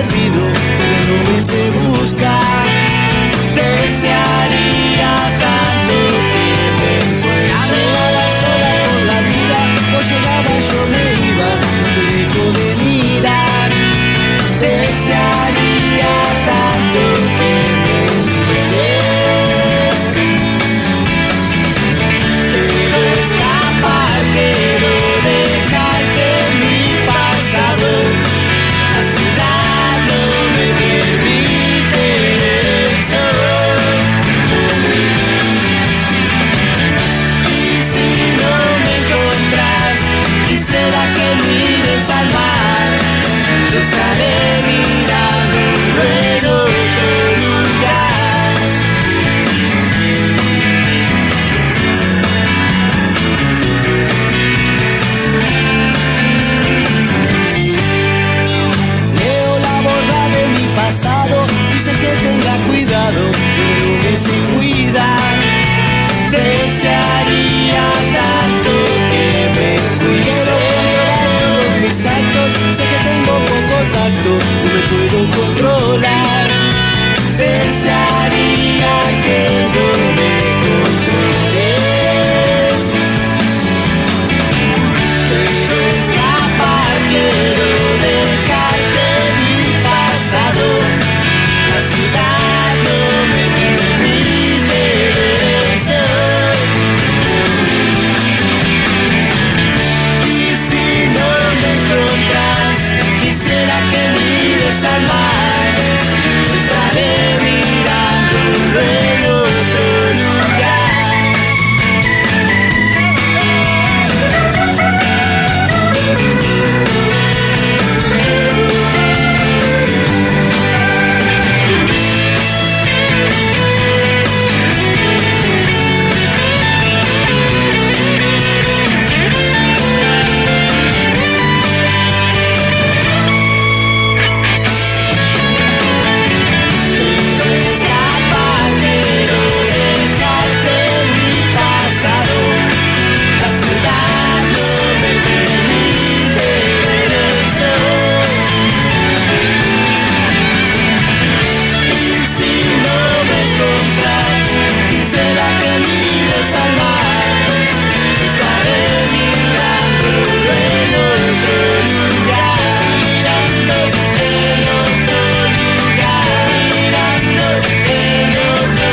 pido, pero no me sé buscar. Desearía tanto que me fuera. Navegaba sola por la vida, o llegaba yo me iba, no te dejo de mirar. Desearía tanto que me mires. Quiero escapar, quiero dejarte en mi pasado. La ciudad no me permite ver el sol. Y si no me encontrás, quisiera que mires al mar. Yo estaré mirando en otro lugar. Leo la borra de mi pasado, dice que tenga cuidado, pero no me sé cuidar. Desearía tanto que me cuidara. Todos mis actos, sé que tengo poco tacto, no me puedo controlar. Desearía que no me controles. Quiero escapar, quiero dejarte en mi pasado. La ciudad no me permite ver el sol. Y si no me encontrás, quisiera que mires al mar. Yo estaré mirándolo en otro lugar. Quiero escapar, quiero dejarte en mi pasado. La ciudad no me permite ver el sol. Y si no me encontrás, quisiera que mires al mar. Yo estaré mirándolo en otro lugar. Mirando en otro lugar. Mirando en otro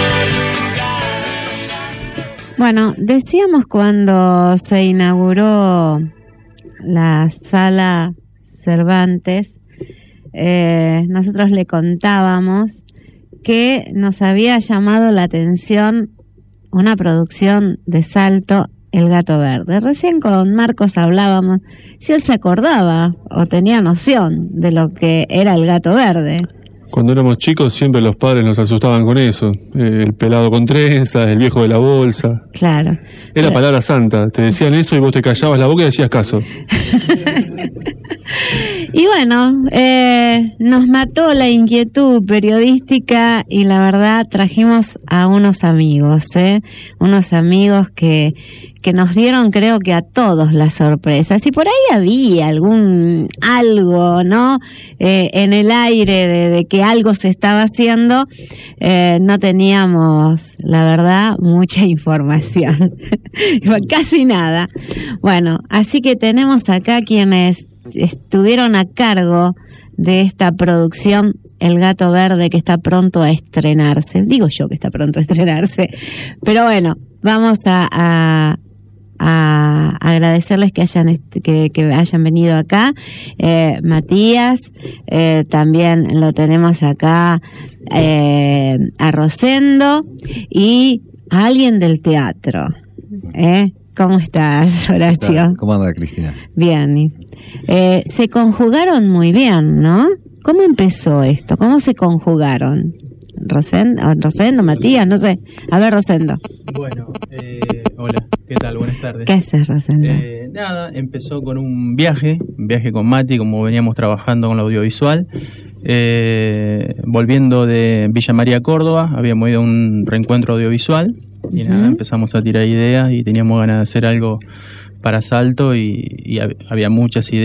lugar. Bueno, decíamos cuando se inauguró la sala Cervantes, nosotros le contábamos que nos había llamado la atención una producción de Salto, El Gato Verde. Recién con Marcos hablábamos si él se acordaba o tenía noción de lo que era El Gato Verde. Cuando éramos chicos siempre los padres nos asustaban con eso. El pelado con trenzas, el viejo de la bolsa. Claro. Era palabra santa. Te decían eso y vos te callabas la boca y decías caso. Y bueno, nos mató la inquietud periodística y la verdad trajimos a unos amigos, unos amigos que nos dieron, creo que a todos, la sorpresa. Si por ahí había algo, ¿no? En el aire de que algo se estaba haciendo, no teníamos, la verdad, mucha información. Casi nada. Bueno, así que tenemos acá quienes estuvieron a cargo de esta producción El Gato Verde, que está pronto a estrenarse. Digo yo que está pronto a estrenarse, pero bueno, vamos a agradecerles que hayan venido acá. Matías, también lo tenemos acá, a Rosendo y a alguien del teatro. ¿Cómo estás, Horacio? ¿Cómo anda, Cristina? Bien. Se conjugaron muy bien, ¿no? ¿Cómo empezó esto? ¿Cómo se conjugaron? Rosendo, Matías, no sé. A ver, Rosendo. Bueno, hola, ¿qué tal? Buenas tardes. ¿Qué haces, Rosendo? Nada, empezó con un viaje con Mati, como veníamos trabajando con lo audiovisual. Volviendo de Villa María, Córdoba, habíamos ido a un reencuentro audiovisual y nada, empezamos a tirar ideas y teníamos ganas de hacer algo para Salto y había muchas ideas.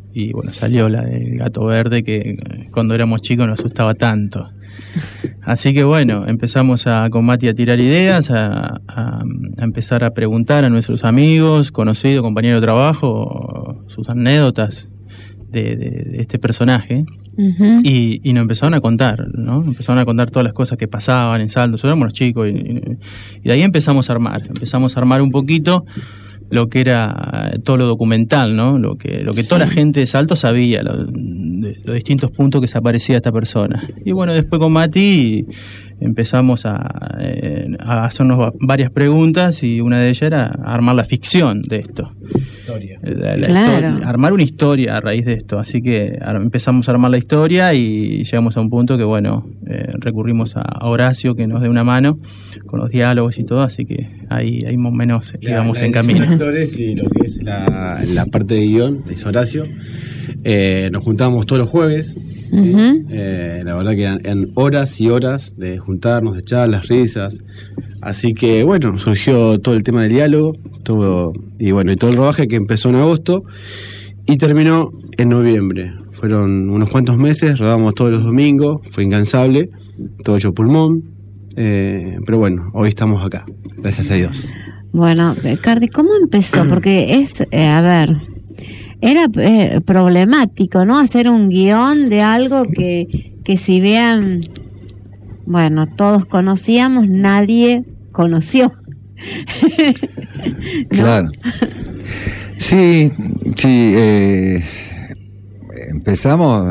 y bueno, salió la del gato verde que cuando éramos chicos nos asustaba tanto. Así que bueno, empezamos con Mati a tirar ideas, a empezar a preguntar a nuestros amigos, conocidos, compañeros de trabajo, sus anécdotas de este personaje. Uh-huh. Y nos empezaron a contar, ¿no? Empezaron a contar todas las cosas que pasaban en Salto. Nosotros éramos chicos y de ahí empezamos a armar un poquito lo que era todo lo documental, ¿no? Lo que sí. Toda la gente de Salto sabía, los distintos puntos que se aparecía esta persona. Y bueno, después con Mati empezamos a hacernos varias preguntas y una de ellas era armar la ficción de esto. Claro. Armar una historia a raíz de esto. Así que empezamos a armar la historia y llegamos a un punto que, bueno, recurrimos a Horacio que nos dé una mano con los diálogos y todo, así que ahí más o menos íbamos en camino. Los actores y lo que es la parte de guión, es Horacio. Nos juntábamos todos los jueves. Uh-huh. La verdad que eran horas y horas de juntarnos, de charlas, risas. Así que bueno, surgió todo el tema del diálogo, y todo el rodaje que empezó en agosto y terminó en noviembre. Fueron unos cuantos meses, rodamos todos los domingos, fue incansable, todo hecho pulmón, pero bueno, hoy estamos acá, gracias a Dios. Bueno, Cardi, ¿cómo empezó? Porque era problemático, ¿no? Hacer un guión de algo que si bien, bueno, todos conocíamos, nadie conoció. ¿No? Claro. Sí, empezamos,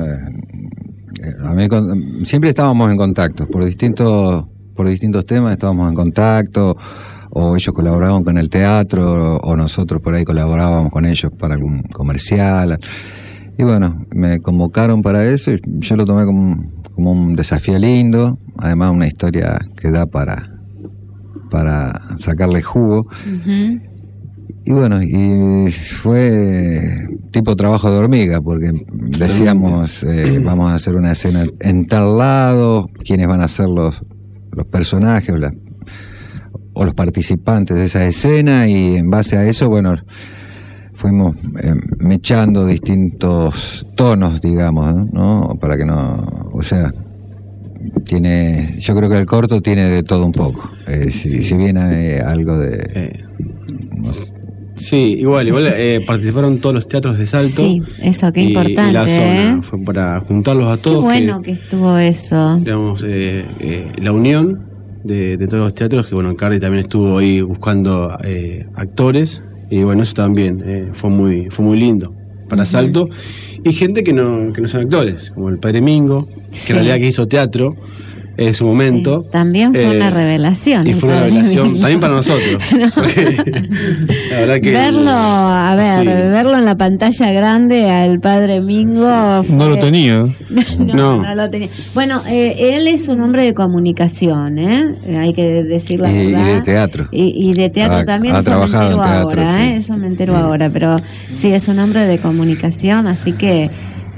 siempre estábamos en contacto, por distintos temas estábamos en contacto, o ellos colaboraban con el teatro, o nosotros por ahí colaborábamos con ellos para algún comercial. Y bueno, me convocaron para eso y yo lo tomé como un desafío lindo, además una historia que da para sacarle jugo. Uh-huh. Y bueno, y fue tipo trabajo de hormiga, porque decíamos, vamos a hacer una escena en tal lado, quiénes van a ser los personajes o los participantes de esa escena, y en base a eso, bueno, fuimos mechando distintos tonos, digamos, ¿no? Para que no, o sea, yo creo que el corto tiene de todo un poco. Si bien hay algo de... Sí, igual participaron todos los teatros de Salto. Sí, eso, qué importante. Y la zona, fue para juntarlos a todos. Qué bueno que estuvo eso. Digamos, la unión de todos los teatros, que bueno, Cardi también estuvo ahí buscando actores, y bueno, eso también fue muy lindo para Salto. Y gente que no son actores, como el Padre Mingo, que en realidad que hizo teatro en su momento. Sí, también fue una revelación. Y fue una revelación también para nosotros. La verdad que verlo en la pantalla grande al Padre Mingo. Sí. No lo tenía. No lo tenía. Bueno, él es un hombre de comunicación, hay que decir la verdad. Y de teatro. Y de teatro también. Ha trabajado en teatro. Ahora, sí. Eso me entero ahora, pero sí, es un hombre de comunicación, así que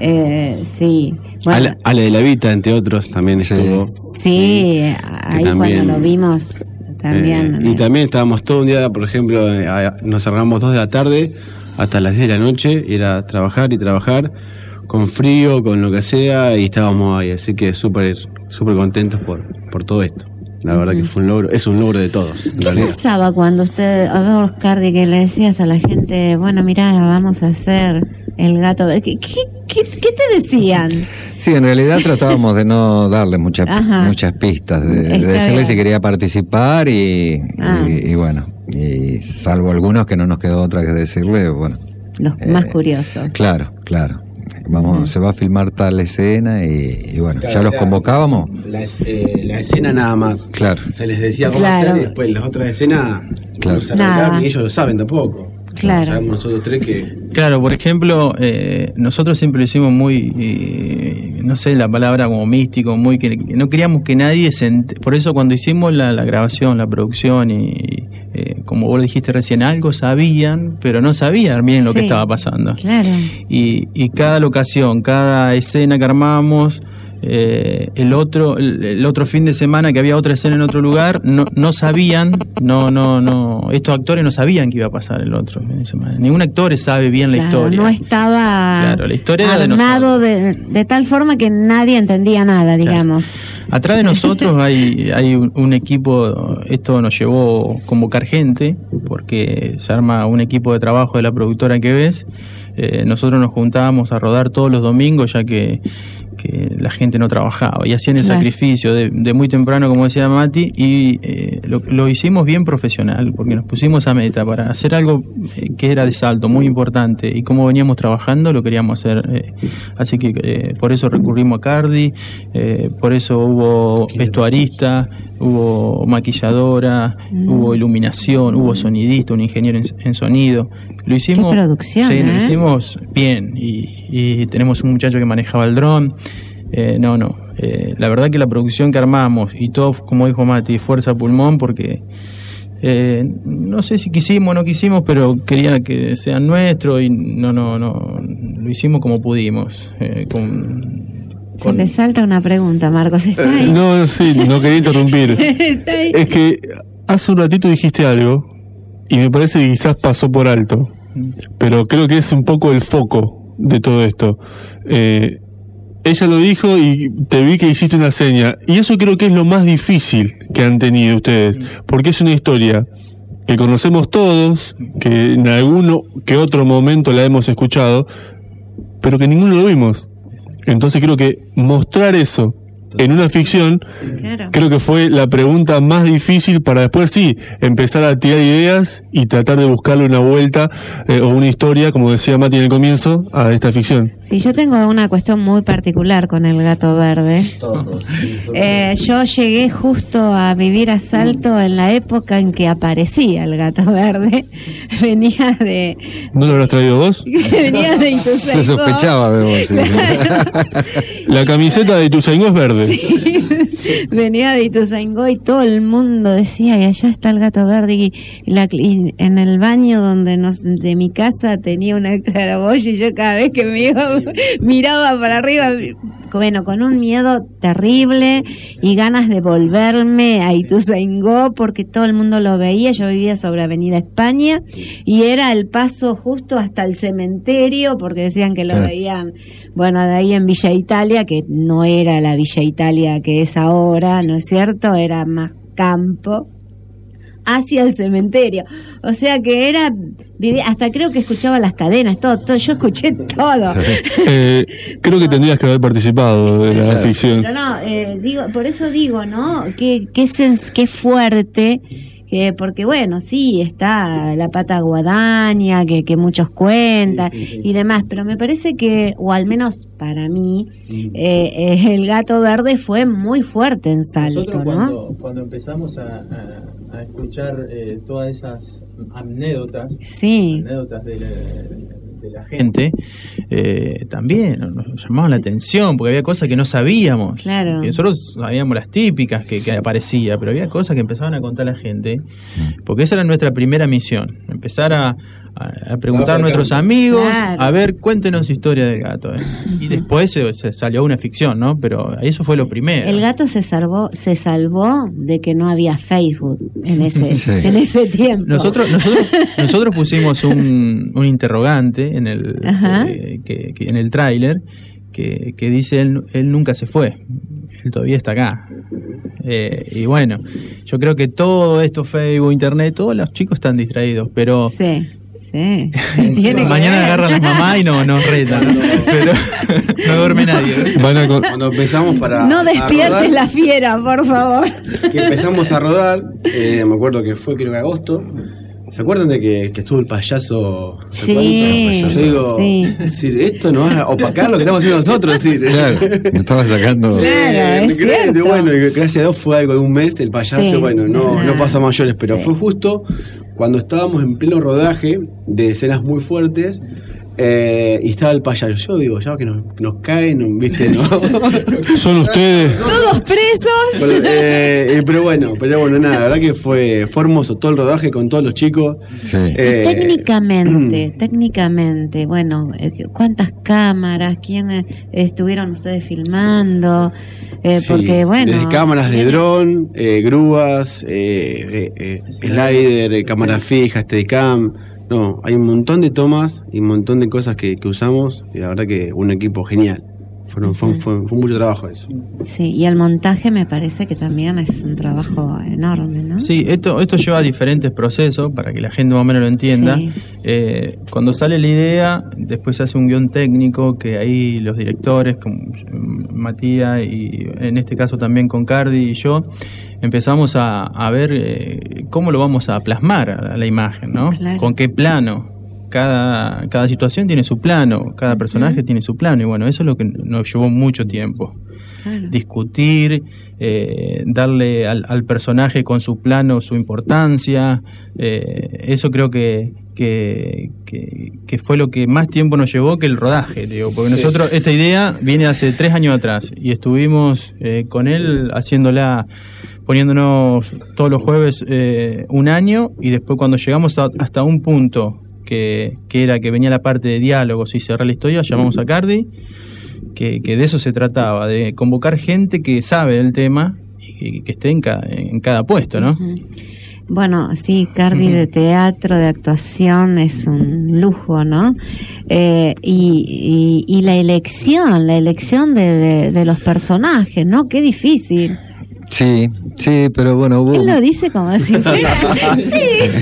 sí. Bueno. Ale de la Vita, entre otros, también estuvo. Sí, ahí también, cuando lo vimos también. Y también estábamos todo un día, por ejemplo, nos cerramos 2 de la tarde hasta las 10 de la noche, y era trabajar y trabajar, con frío, con lo que sea, y estábamos ahí, así que súper contentos por todo esto. La verdad que fue un logro, es un logro de todos. ¿Qué pensaba cuando usted, Cardi, que le decías a la gente, bueno, mirá, vamos a hacer el gato? ¿Qué te decían? Sí, en realidad tratábamos de no darle muchas pistas, de decirle si quería participar y bueno, y salvo algunos que no nos quedó otra que decirle, bueno. Los más curiosos. Claro. Se va a filmar tal escena y bueno, claro, ya los convocábamos. La escena nada más. Claro. Se les decía cómo hacer, y después las otras escenas no se arrancaron, y ellos lo saben tampoco. Claro. Sabemos nosotros tres que... Claro, por ejemplo, nosotros siempre lo hicimos muy, no sé la palabra, como místico, muy que no queríamos que nadie por eso cuando hicimos la grabación, la producción y como vos lo dijiste recién, algo sabían, pero no sabían bien lo que estaba pasando. Claro. Y cada locación, cada escena que armamos, el otro fin de semana que había otra escena en otro lugar, no sabían, estos actores no sabían que iba a pasar el otro fin de semana. Ningún actor sabe bien la historia. No estaba la historia armado de tal forma que nadie entendía nada, digamos. Atrás de nosotros hay un equipo, esto nos llevó a convocar gente, porque se arma un equipo de trabajo de la productora que ves. Nosotros nos juntábamos a rodar todos los domingos, ya que la gente no trabajaba, y hacían el sacrificio de muy temprano, como decía Mati, y lo hicimos bien profesional, porque nos pusimos a meta para hacer algo que era de Salto, muy importante, y como veníamos trabajando lo queríamos hacer, así que por eso recurrimos a Cardi, por eso hubo vestuarista, hubo maquilladora, hubo iluminación, hubo sonidista, un ingeniero en sonido. Lo hicimos. Qué producción, lo hicimos bien, y tenemos un muchacho que manejaba el dron. La verdad que la producción que armamos, y todo, como dijo Mati, fuerza pulmón, porque no sé si quisimos o no quisimos, pero quería que sean nuestros, y lo hicimos como pudimos. Se le salta una pregunta, Marcos, ¿está ahí? No quería interrumpir. Está ahí. Es que hace un ratito dijiste algo y me parece que quizás pasó por alto, pero creo que es un poco el foco de todo esto. Ella lo dijo y te vi que hiciste una seña, y eso creo que es lo más difícil que han tenido ustedes, porque es una historia que conocemos todos, que en alguno que otro momento la hemos escuchado, pero que ninguno lo vimos. Entonces creo que mostrar eso en una ficción, creo que fue la pregunta más difícil, para después empezar a tirar ideas y tratar de buscarle una vuelta o una historia, como decía Mati en el comienzo, a esta ficción. Sí, yo tengo una cuestión muy particular con el Gato Verde. Yo llegué justo a vivir a Salto en la época en que aparecía el Gato Verde. Venía de... ¿No lo habrás traído vos? Venía de Ituzaingó. Se sospechaba de vos. Sí. La camiseta de Ituzaingó es verde. Sí. Venía de Ituzaingó y todo el mundo decía, y allá está el Gato Verde, y en el baño de mi casa tenía una claraboya, y yo cada vez que me iba miraba para arriba, bueno, con un miedo terrible y ganas de volverme a Ituzaingó, porque todo el mundo lo veía. Yo vivía sobre Avenida España y era el paso justo hasta el cementerio, porque decían que lo veían, bueno, de ahí en Villa Italia, que no era la Villa Italia que es ahora, ¿no es cierto? Era más campo, hacia el cementerio. O sea que era, hasta creo que escuchaba las cadenas, todo, yo escuché todo. Creo que tendrías que haber participado de la ficción. Pero por eso digo, ¿no? Qué fuerte. Porque bueno, sí, está la pata guadaña, que muchos cuentan y demás, pero me parece que, o al menos para mí, el Gato Verde fue muy fuerte en Salto. Nosotros cuando empezamos a escuchar todas esas anécdotas de la gente, también nos llamaban la atención, porque había cosas que no sabíamos. Claro. Que nosotros sabíamos las típicas que aparecía, pero había cosas que empezaban a contar la gente, porque esa era nuestra primera misión, empezar a preguntar a nuestros amigos, a ver, cuéntenos historia del gato. Y después se salió una ficción, ¿no? Pero eso fue lo primero. El gato se salvó de que no había Facebook en ese tiempo. Nosotros pusimos un interrogante en el tráiler que dice él nunca se fue, él todavía está acá. Y bueno, yo creo que todo esto, Facebook, internet, todos los chicos están distraídos, pero mañana agarran las mamás y nos retan, pero no duerme nadie. Cuando empezamos no despiertes la fiera, por favor. Que empezamos a rodar, me acuerdo que fue creo que agosto. ¿Se acuerdan de que estuvo el payaso? Sí. Yo digo, decir, esto no va a opacar lo que estamos haciendo nosotros. Decir. Claro, me estaba sacando. Claro, es cierto. Bueno, gracias a Dios fue algo de un mes, el payaso, no pasó a mayores, pero fue justo cuando estábamos en pleno rodaje de escenas muy fuertes. Y estaba el payaso. Yo digo, ya que nos caen, ¿viste? ¿No? ¿Son ustedes? Todos presos. Pero bueno, nada, la verdad que fue hermoso todo el rodaje con todos los chicos. Sí. Técnicamente, bueno, ¿cuántas cámaras? ¿Quiénes estuvieron ustedes filmando? Porque, bueno... Desde cámaras de dron, grúas, slider, cámara fija, Steadicam... No, hay un montón de tomas y un montón de cosas que usamos y la verdad que un equipo genial. Fue mucho trabajo eso. Sí, y el montaje me parece que también es un trabajo enorme, ¿no? Sí, esto lleva diferentes procesos para que la gente más o menos lo entienda. Sí. Cuando sale la idea, después se hace un guión técnico que ahí los directores, como Matías y en este caso también con Cardi y yo, empezamos a ver cómo lo vamos a plasmar a la imagen, ¿no? Claro. Con qué plano. Cada situación tiene su plano, cada personaje tiene su plano, y bueno, eso es lo que nos llevó mucho tiempo. Claro. Discutir, darle al personaje con su plano su importancia, eso creo que fue lo que más tiempo nos llevó que el rodaje, digo, porque nosotros, esta idea viene hace 3 años atrás, y estuvimos con él haciéndola, poniéndonos todos los jueves 1 año, y después cuando llegamos hasta un punto que era que venía la parte de diálogos y cerrar la historia, llamamos a Cardi, que de eso se trataba, de convocar gente que sabe del tema y que esté en cada puesto, ¿no? Bueno, sí, Cardi de teatro, de actuación, es un lujo, ¿no? Y la elección de los personajes, ¿no? Qué difícil. Sí, pero bueno, hubo... Él lo dice como si fuera... Sí.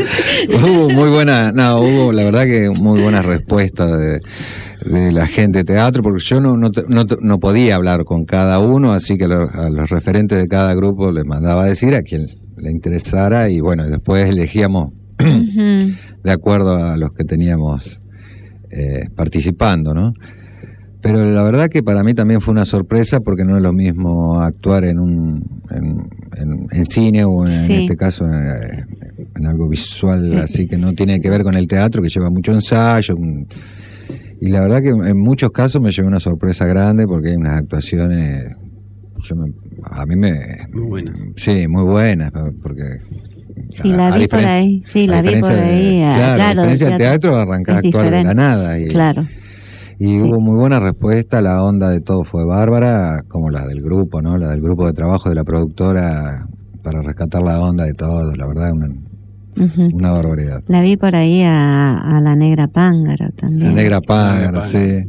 Hubo la verdad que muy buena respuesta de la gente de teatro, porque yo no podía hablar con cada uno, así que a los referentes de cada grupo les mandaba a decir a quien le interesara, y bueno, después elegíamos de acuerdo a los que teníamos participando, ¿no? Pero la verdad que para mí también fue una sorpresa, porque no es lo mismo actuar en cine o en este caso en algo visual, así que no tiene que ver con el teatro, que lleva mucho ensayo. Y la verdad que en muchos casos me llevé una sorpresa grande, porque hay unas actuaciones muy buenas. Sí, muy buenas, porque... Sí, la vi por ahí. Claro, a diferencia del teatro, arrancás a actuar de la nada. Claro. Y hubo muy buena respuesta, la onda de todo fue bárbara, como la del grupo, ¿no? La del grupo de trabajo de la productora, para rescatar la onda de todo, la verdad, una barbaridad. La vi por ahí a la Negra Pángaro también. La Negra Pángaro, sí.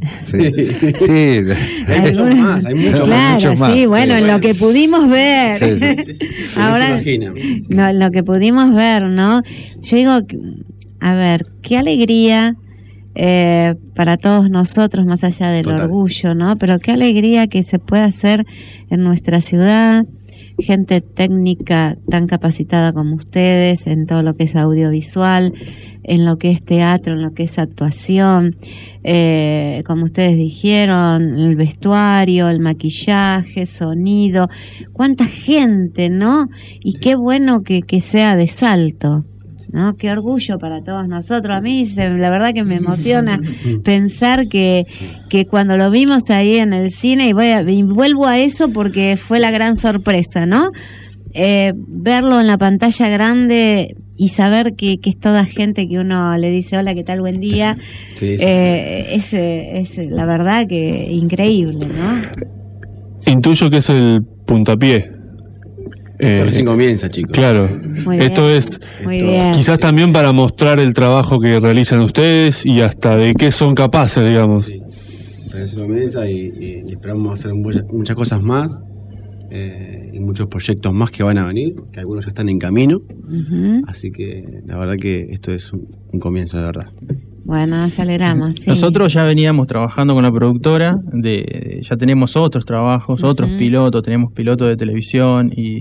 Hay muchos más, claro, más. Sí, bueno, en lo que pudimos ver. Ahora, en lo que pudimos ver, ¿no? Yo digo, a ver, qué alegría... para todos nosotros, más allá del orgullo, ¿no? Pero qué alegría que se pueda hacer en nuestra ciudad, gente técnica tan capacitada como ustedes, en todo lo que es audiovisual, en lo que es teatro, en lo que es actuación, como ustedes dijeron, el vestuario, el maquillaje, sonido, cuánta gente, ¿no? Y qué bueno que sea de Salto, ¿no? Qué orgullo para todos nosotros. A mí la verdad que me emociona pensar que cuando lo vimos ahí en el cine, y vuelvo a eso porque fue la gran sorpresa, ¿no? Verlo en la pantalla grande y saber que es toda gente que uno le dice hola, ¿qué tal? Buen día. Es la verdad que increíble, ¿no? Intuyo que es el puntapié. Esto recién comienza, chicos. Claro, esto es quizás también para mostrar el trabajo que realizan ustedes y hasta de qué son capaces, digamos. Sí, recién comienza y esperamos hacer muchas cosas más, y muchos proyectos más que van a venir, que algunos ya están en camino, así que la verdad que esto es un comienzo, de verdad. Bueno, nos alegramos. Sí. Nosotros ya veníamos trabajando con la productora, ya tenemos otros trabajos, otros pilotos, tenemos pilotos de televisión y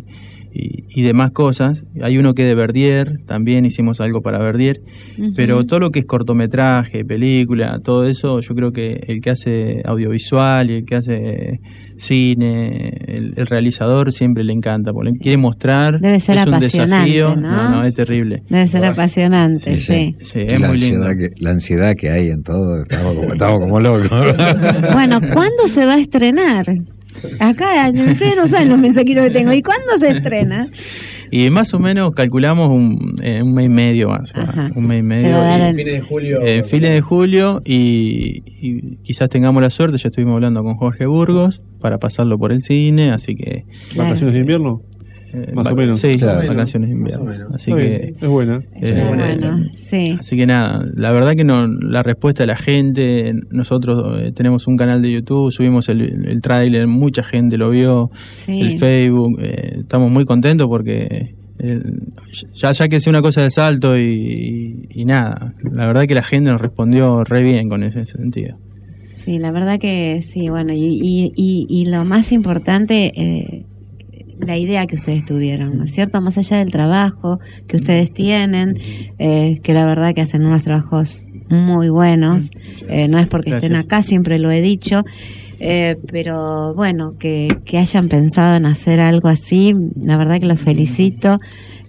y demás cosas. Hay uno que es de Verdier, también hicimos algo para Verdier, pero todo lo que es cortometraje, película, todo eso, yo creo que el que hace audiovisual y el que hace cine, el realizador siempre le encanta, porque quiere mostrar. Debe ser es un apasionante, desafío, ¿no? Es terrible. Debe ser apasionante, sí. Sí, es muy lindo. La ansiedad que hay en todo, estamos como locos. Bueno, ¿cuándo se va a estrenar? Acá, ustedes no saben los mensajitos que tengo. ¿Y cuándo se estrena? Y más o menos calculamos un mes y medio más. Un mes y medio. Se va a dar Fines de julio. Fines de julio y quizás tengamos la suerte. Ya estuvimos hablando con Jorge Burgos para pasarlo por el cine, así que... Claro. ¿Vacaciones de invierno? Más o menos. Sí, Claro. vacaciones de invierno. Así que... Es buena. bueno, sí. Así que nada, la verdad que la respuesta de la gente, nosotros tenemos un canal de YouTube, subimos el tráiler, mucha gente lo vio, Sí. el Facebook, estamos muy contentos porque ya que sea una cosa de salto y nada, la verdad que la gente nos respondió re bien con ese sentido. Sí, la verdad que sí, bueno, y lo más importante, la idea que ustedes tuvieron, ¿no es cierto? Más allá del trabajo que ustedes tienen, que la verdad que hacen unos trabajos muy buenos, no es porque estén Gracias. acá, siempre lo he dicho, pero bueno, que hayan pensado en hacer algo así, la verdad que los felicito,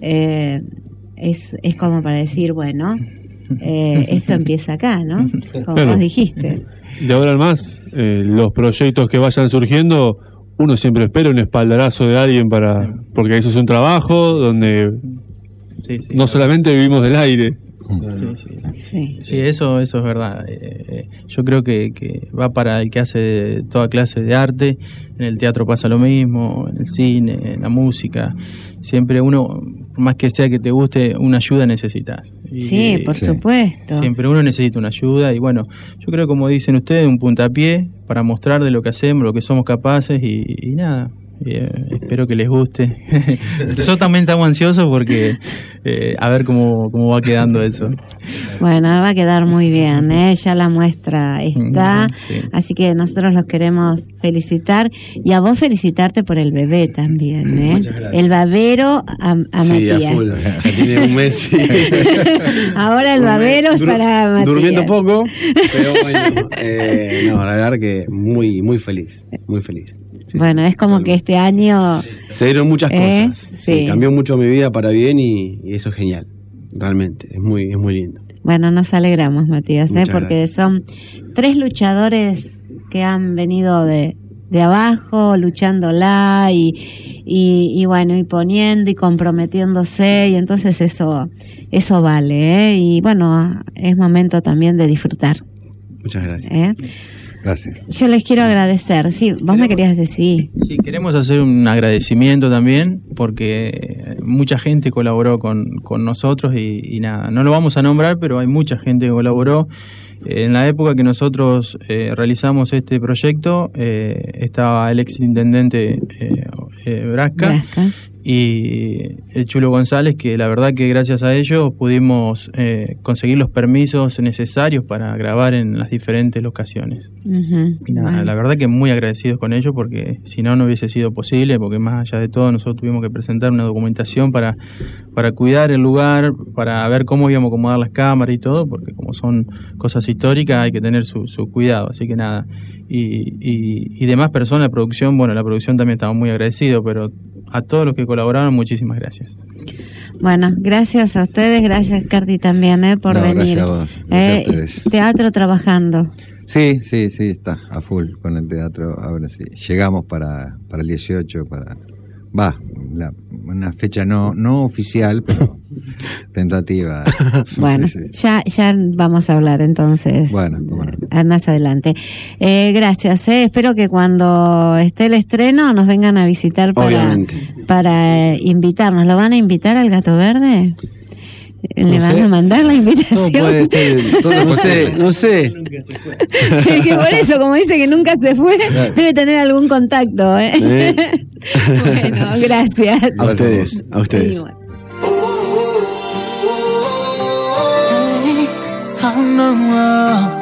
es como para decir, bueno, esto empieza acá, ¿no? Como Claro. vos dijiste. De ahora en más, los proyectos que vayan surgiendo, uno siempre espera un espaldarazo de alguien porque eso es un trabajo donde Sí, sí, no solamente vivimos del aire. Sí. Sí, eso es verdad. Yo creo que va para el que hace toda clase de arte. En el teatro pasa lo mismo, en el cine, en la música. Siempre uno, por más que sea que te guste, una ayuda necesitas. Sí, por supuesto. Siempre uno necesita una ayuda y bueno, yo creo, como dicen ustedes, un puntapié para mostrar de lo que hacemos, lo que somos capaces y nada. Espero que les guste. Yo también estamos ansiosos porque a ver cómo va quedando eso. Bueno, va a quedar muy bien, ¿eh? Ya la muestra está, Sí. así que nosotros los queremos felicitar y a vos felicitarte por el bebé también, ¿eh? Muchas gracias. El babero a Sí, Matías. a full. Ya tiene un mes. Ahora el babero es para Matías. Durmiendo poco, pero bueno. No, la verdad que muy, muy feliz. Muy feliz. Sí, Bueno, sí, es como que este año... se dieron muchas cosas. Sí. Sí, cambió mucho mi vida para bien y eso es genial. Realmente, es muy lindo. Bueno, nos alegramos, Matías, Muchas porque gracias. son 3 luchadores que han venido de abajo, luchándola y bueno, y poniendo y comprometiéndose, y entonces eso vale, ¿eh? Y bueno, es momento también de disfrutar, Muchas gracias. ¿eh? Gracias. Yo les quiero agradecer. Sí, vos me querías decir. Sí, queremos hacer un agradecimiento también porque mucha gente colaboró con nosotros y nada, no lo vamos a nombrar, pero hay mucha gente que colaboró. En la época que nosotros realizamos este proyecto, estaba el ex intendente Brasca y el Chulo González, que la verdad que gracias a ellos pudimos conseguir los permisos necesarios para grabar en las diferentes locaciones. Y nada, la verdad que muy agradecidos con ellos porque si no hubiese sido posible, porque más allá de todo nosotros tuvimos que presentar una documentación para cuidar el lugar, para ver cómo íbamos a acomodar las cámaras y todo, porque como son cosas históricas hay que tener su cuidado, así que nada. Y demás personas, la producción también estamos muy agradecidos, pero a todos los que colaboraron, muchísimas gracias. Bueno, gracias a ustedes, gracias Carti también por No, venir. gracias a vos, gracias a ustedes. Teatro trabajando. Sí, está a full con el teatro. Ahora sí, llegamos para el 18, una fecha no oficial, pero tentativa. Bueno, Sí. ya vamos a hablar entonces. Bueno. Más adelante. Gracias, espero que cuando esté el estreno nos vengan a visitar Obviamente. para invitarnos. ¿Lo van a invitar al Gato Verde? ¿Le No van sé. a mandar la Todo invitación? puede ser. No sé. Que por eso, como dice que nunca se fue, debe tener algún contacto. Bueno, gracias. A ustedes. A ustedes. Sí, bueno. Oh, no, no.